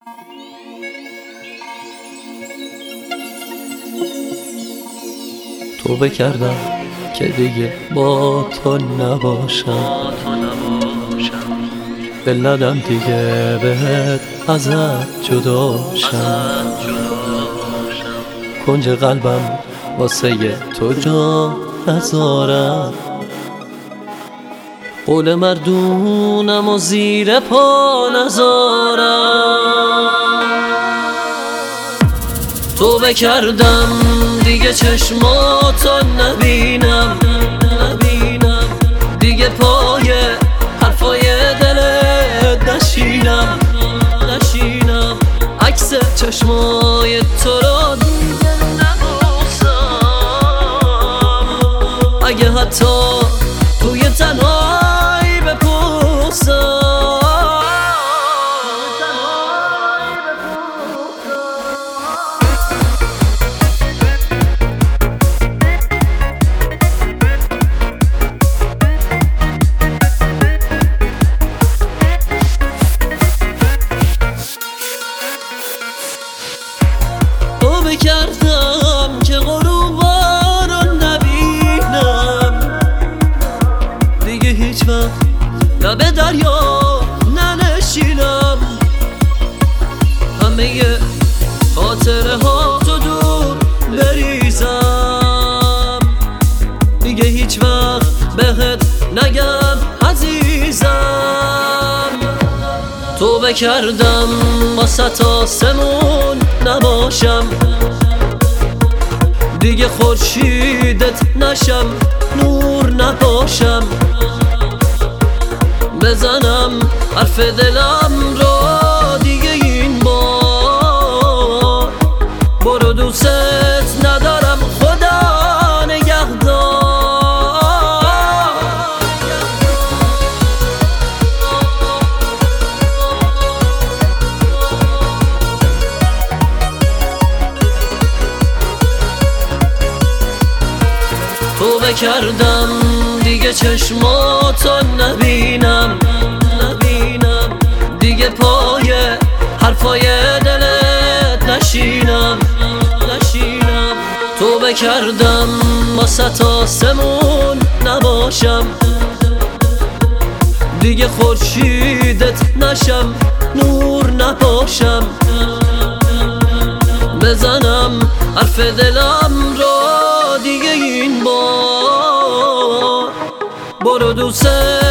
توبه کردم که دیگه با تو نباشم، دل ندم دیگه بهت ازت جدا شم. کنج قلبم واسه تو جا نذارم، قول مردونم و زیر پا نذارم. توبه کردم دیگه چشماتو نبینم، دیگه پای حرفای دلت نشینم. عکس چشمای تو رو دیگه نبوسم، اگه حتی توی تنهایی بپوسم. توبه کردم که غروبا رو نبینم، دیگه هیچ وقت لب دریا ننشینم. همه خاطره ها تو دور بریزم، دیگه هیچ وقت بهت نگم عزیزم. توبه کردم واسه آسمون نباشم، دیگه خورشیدت نشم، نور نباشم. بزنم حرف دلم رو دیگه این بار، برو دوست ندارم خدا نگهدار. توبه کردم دیگه چشماتو نبینم، دیگه پای حرفای دلت نشینم. توبه کردم واسه آسمون نباشم، دیگه خورشیدت نشم، نور نباشم. بزنم حرف دلم رو دیگه این بار، برو دوست